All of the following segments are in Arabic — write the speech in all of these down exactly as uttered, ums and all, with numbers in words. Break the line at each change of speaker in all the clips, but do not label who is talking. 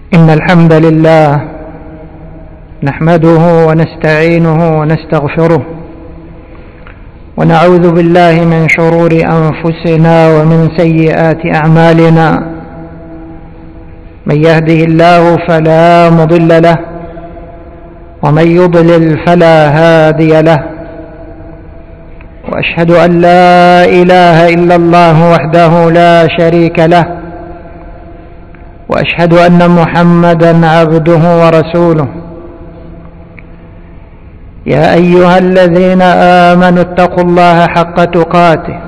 إن الحمد لله نحمده ونستعينه ونستغفره ونعوذ بالله من شرور أنفسنا ومن سيئات أعمالنا. من يهده الله فلا مضل له ومن يضلل فلا هادي له، وأشهد أن لا إله إلا الله وحده لا شريك له، وأشهد أن محمدًا عبده ورسوله. يا أيها الذين آمنوا اتقوا الله حق تقاته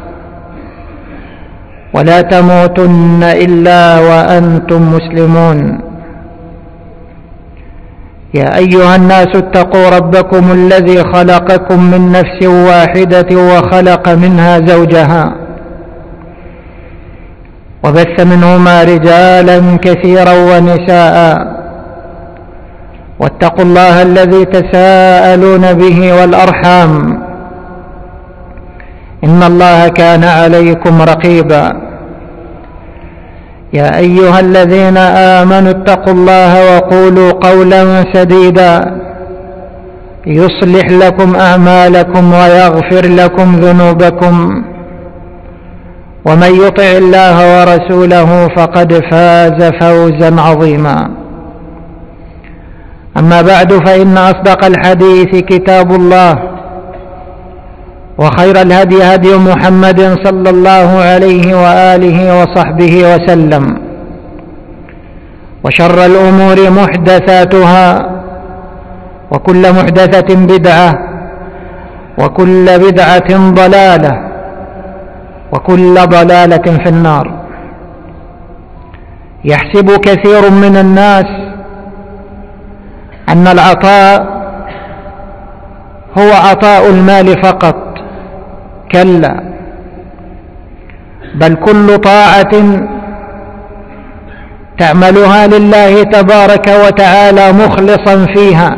ولا تموتن إلا وأنتم مسلمون. يا أيها الناس اتقوا ربكم الذي خلقكم من نفس واحدة وخلق منها زوجها وبث منهما رجالا كثيرا ونساء، واتقوا الله الذي تساءلون به والأرحام إن الله كان عليكم رقيبا. يا أيها الذين آمنوا اتقوا الله وقولوا قولا سديدا يصلح لكم أعمالكم ويغفر لكم ذنوبكم، ومن يطع الله ورسوله فقد فاز فوزا عظيما. أما بعد، فإن أصدق الحديث كتاب الله، وخير الهدي هدي محمد صلى الله عليه وآله وصحبه وسلم، وشر الأمور محدثاتها، وكل محدثة بدعة، وكل بدعة ضلالة، وكل ضلالة في النار. يحسب كثير من الناس أن العطاء هو عطاء المال فقط. كلا، بل كل طاعة تعملها لله تبارك وتعالى مخلصا فيها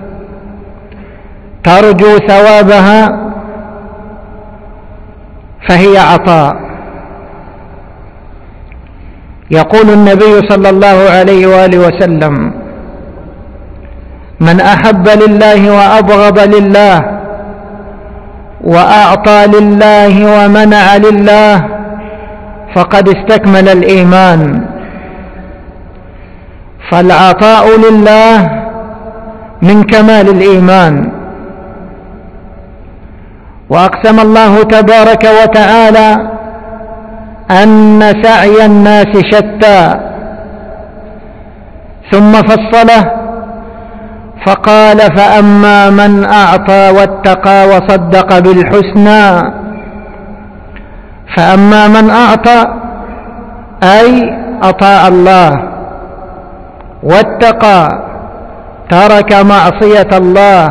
ترجو ثوابها فهي عطاء. يقول النبي صلى الله عليه وآله وسلم: من أحب لله وأبغض لله وأعطى لله ومنع لله فقد استكمل الإيمان. فالعطاء لله من كمال الإيمان. وأقسم الله تبارك وتعالى أن سعي الناس شتى، ثم فصله فقال: فأما من أعطى واتقى وصدق بالحسنى. فأما من أعطى أي أطاع الله، واتقى ترك معصية الله،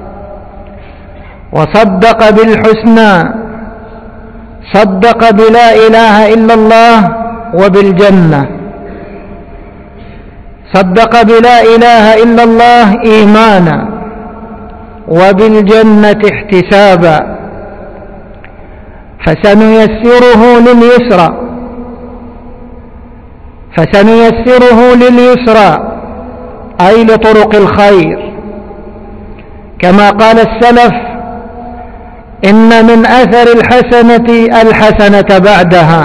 وصدق بالحسنى صدق بلا إله إلا الله وبالجنة. صدق بلا إله إلا الله إيمانا، وبالجنة احتسابا. فسنيسره لليسرى فسنيسره لليسرى أي لطرق الخير. كما قال السلف: إن من أثر الحسنة الحسنة بعدها.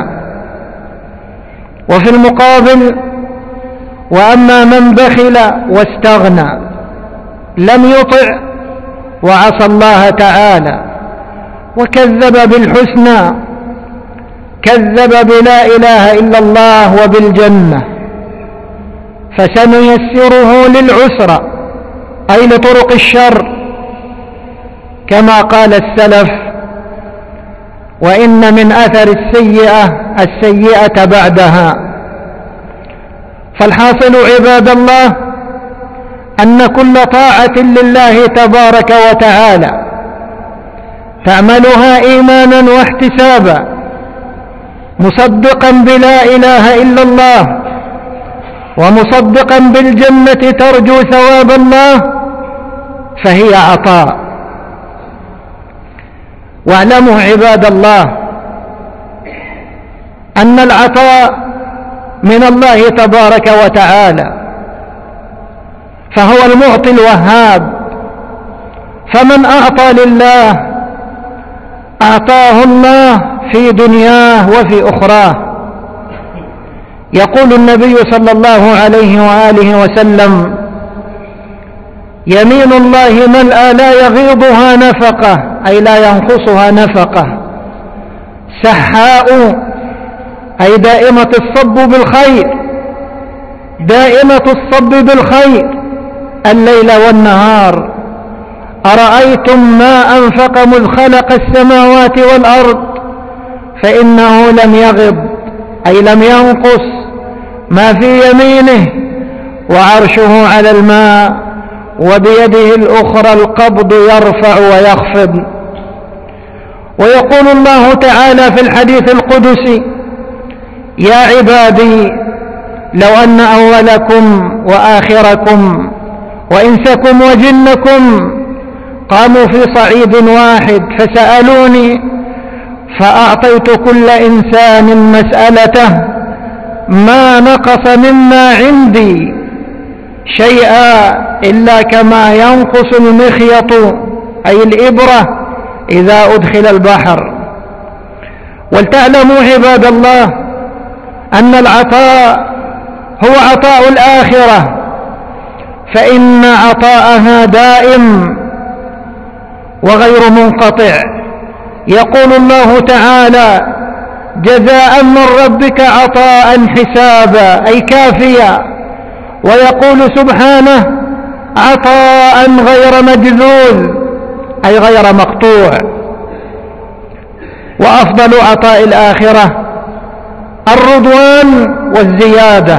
وفي المقابل: وأما من بخل واستغنى لم يطع وعصى الله تعالى وكذب بالحسنى، كذب بلا إله إلا الله وبالجنة، فسنيسره للعسرى أي لطرق الشر. كما قال السلف: وإن من أثر السيئة السيئة بعدها. فالحاصل عباد الله أن كل طاعة لله تبارك وتعالى تعملها إيمانا واحتسابا، مصدقا بلا إله إلا الله، ومصدقا بالجنة ترجو ثواب الله، فهي عطاء. واعلموا عباد الله أن العطاء من الله تبارك وتعالى فهو المعطي الوهاب. فمن أعطى لله أعطاه الله في دنياه وفي أخراه. يقول النبي صلى الله عليه وآله وسلم: يمين الله ملأى لا يغيضها نفقة، أي لا ينقصها نفقة، سحاء أي دائمة الصب بالخير، دائمة الصب بالخير الليل والنهار. أرأيتم ما أنفق مذ خلق السماوات والأرض فإنه لم يغض، أي لم ينقص ما في يمينه، وعرشه على الماء، وبيده الأخرى القبض يرفع ويخفض. ويقول الله تعالى في الحديث القدسي: يا عبادي لو أن أولكم وآخركم وإنسكم وجنكم قاموا في صعيد واحد فسألوني فأعطيت كل إنسان مسألته ما نقص مما عندي شيئا إلا كما ينقص المخيط، أي الإبرة، إذا أدخل البحر. ولتعلموا عباد الله أن العطاء هو عطاء الآخرة، فإن عطاءها دائم وغير منقطع. يقول الله تعالى: جزاء من ربك عطاء حسابا، أي كافيا. ويقول سبحانه: عطاء غير مجذوذ، أي غير مقطوع. وأفضل عطاء الآخرة الرضوان والزيادة.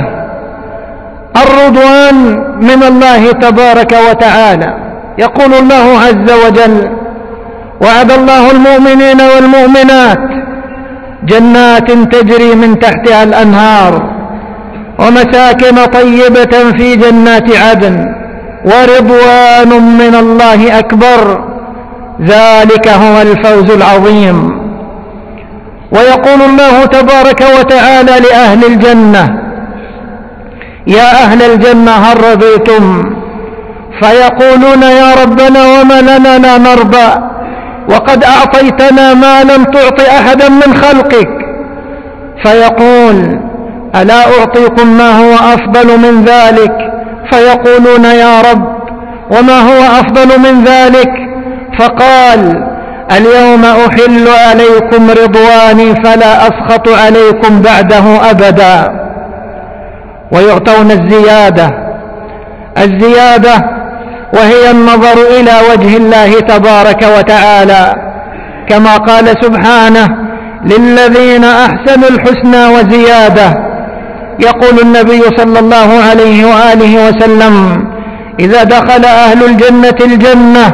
الرضوان من الله تبارك وتعالى. يقول الله عز وجل: وعد الله المؤمنين والمؤمنات جنات تجري من تحتها الأنهار ومساكن طيبة في جنات عدن ورضوان من الله أكبر، ذلك هو الفوز العظيم. ويقول الله تبارك وتعالى لأهل الجنة: يا أهل الجنة هل رضيتم؟ فيقولون: يا ربنا وما لنا لا نرضى، وقد أعطيتنا ما لم تعط أحدا من خلقك. فيقول: ألا أعطيكم ما هو أفضل من ذلك؟ فيقولون: يا رب وما هو أفضل من ذلك؟ فقال: اليوم أحل عليكم رضواني فلا أسخط عليكم بعده أبدا. ويعطون الزيادة. الزيادة وهي النظر إلى وجه الله تبارك وتعالى، كما قال سبحانه: للذين أحسنوا الحسنى وزيادة. يقول النبي صلى الله عليه وآله وسلم: إذا دخل أهل الجنة الجنة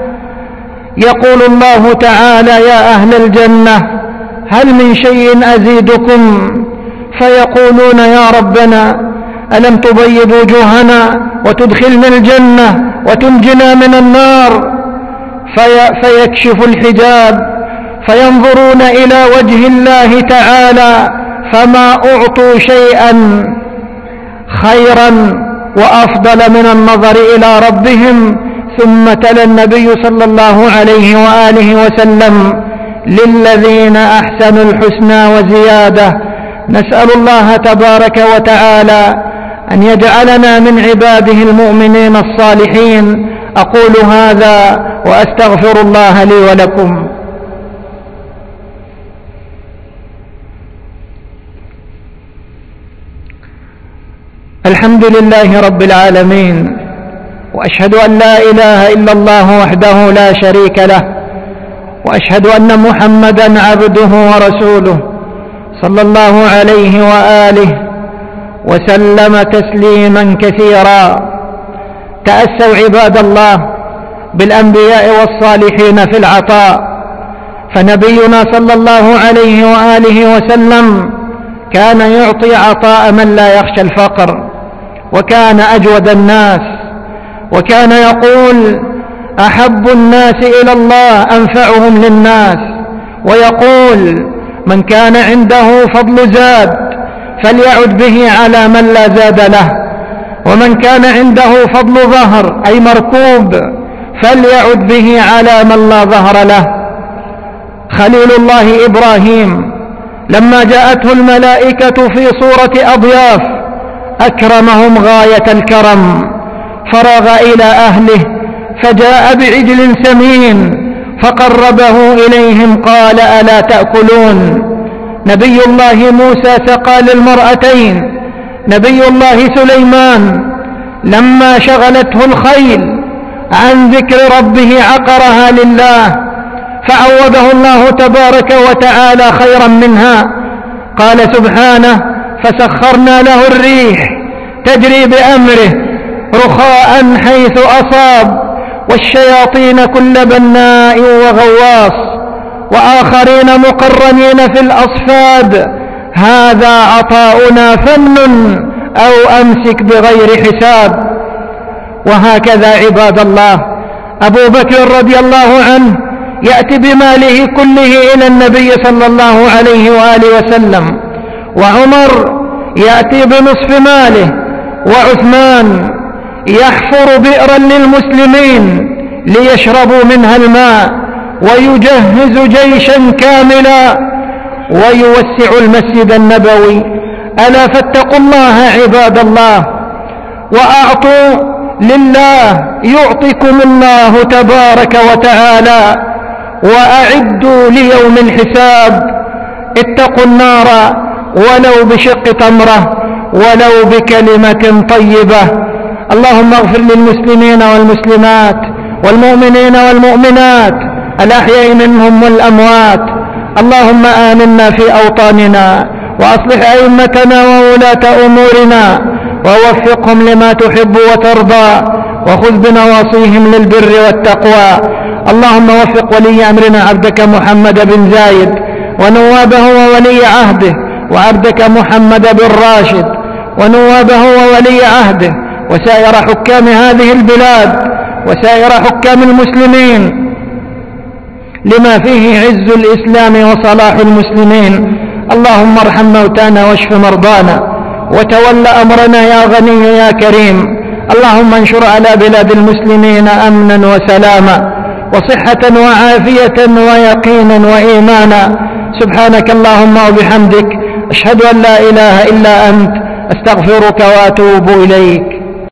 يقول الله تعالى: يا أهل الجنة هل من شيء أزيدكم؟ فيقولون: يا ربنا ألم تبيض وجوهنا وتدخلنا الجنة وتنجنا من النار؟ في فيكشف الحجاب فينظرون إلى وجه الله تعالى فما أعطوا شيئا خيرا وأفضل من النظر إلى ربهم. ثم تلا النبي صلى الله عليه وآله وسلم: للذين أحسنوا الحسنى وزيادة. نسأل الله تبارك وتعالى أن يجعلنا من عباده المؤمنين الصالحين. أقول هذا وأستغفر الله لي ولكم. الحمد لله رب العالمين، وأشهد أن لا إله إلا الله وحده لا شريك له، وأشهد أن محمدا عبده ورسوله صلى الله عليه وآله وسلم تسليما كثيرا. تأسوا عباد الله بالأنبياء والصالحين في العطاء، فنبينا صلى الله عليه وآله وسلم كان يعطي عطاء من لا يخشى الفقر، وكان أجود الناس، وكان يقول: أحب الناس إلى الله أنفعهم للناس. ويقول: من كان عنده فضل زاد فليعد به على من لا زاد له. ومن كان عنده فضل ظهر أي مركوب فليعد به على من لا ظهر له. خليل الله إبراهيم لما جاءته الملائكة في صورة أضياف أكرمهم غاية الكرم، فرغ إلى أهله فجاء بعجل سمين فقربه إليهم قال ألا تأكلون. نبي الله موسى سقى للمرأتين. نبي الله سليمان لما شغلته الخيل عن ذكر ربه عقرها لله فعوضه الله تبارك وتعالى خيرا منها. قال سبحانه فسخرنا له الريح تجري بأمره رخاء حيث أصاب والشياطين كل بناء وغواص وآخرين مقرنين في الأصفاد هذا عطاؤنا فمن أو أمسك بغير حساب. وهكذا عباد الله أبو بكر رضي الله عنه يأتي بماله كله إلى النبي صلى الله عليه وآله وسلم، وعمر يأتي بنصف ماله، وعثمان يحفر بئرا للمسلمين ليشربوا منها الماء، ويجهز جيشا كاملا، ويوسع المسجد النبوي. ألا فاتقوا الله عباد الله وأعطوا لله يعطيكم الله تبارك وتعالى، وأعدوا ليوم الحساب. اتقوا النار ولو بشق تمرة ولو بكلمة طيبة. اللهم اغفر للمسلمين والمسلمات والمؤمنين والمؤمنات الأحياء منهم والأموات. اللهم آمنا في أوطاننا وأصلح أئمتنا وولاة أمورنا ووفقهم لما تحب وترضى وخذ بنواصيهم للبر والتقوى. اللهم وفق ولي أمرنا عبدك محمد بن زايد ونوابه وولي عهده، وعبدك محمد بن راشد ونوابه وولي عهده، وسائر حكام هذه البلاد وسائر حكام المسلمين لما فيه عز الإسلام وصلاح المسلمين. اللهم ارحم موتانا واشف مرضانا وتول أمرنا يا غني يا كريم. اللهم انشر على بلاد المسلمين أمنا وسلاما وصحة وعافية ويقينا وإيمانا. سبحانك اللهم وبحمدك أشهد أن لا إله إلا أنت أستغفرك وأتوب إليك.